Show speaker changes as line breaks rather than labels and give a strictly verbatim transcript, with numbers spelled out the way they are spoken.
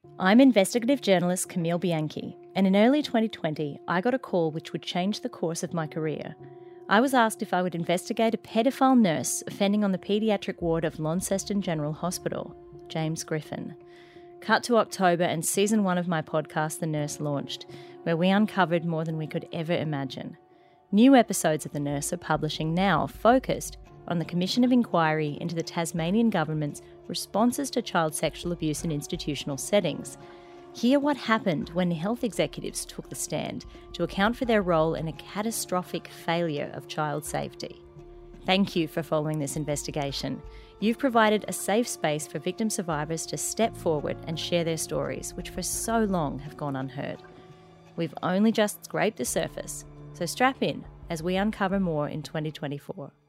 I'm investigative journalist Camille Bianchi, and in early twenty twenty, I got a call which would change the course of my career. I was asked if I would investigate a paedophile nurse offending on the paediatric ward of Launceston General Hospital, James Griffin. Cut to October and season one of my podcast, The Nurse, launched, where we uncovered more than we could ever imagine. New episodes of The Nurse are publishing now, focused on the Commission of Inquiry into the Tasmanian Government's responses to child sexual abuse in institutional settings. Hear what happened when health executives took the stand to account for their role in a catastrophic failure of child safety. Thank you for following this investigation. You've provided a safe space for victim survivors to step forward and share their stories, which for so long have gone unheard. We've only just scraped the surface, so strap in as we uncover more in twenty twenty-four.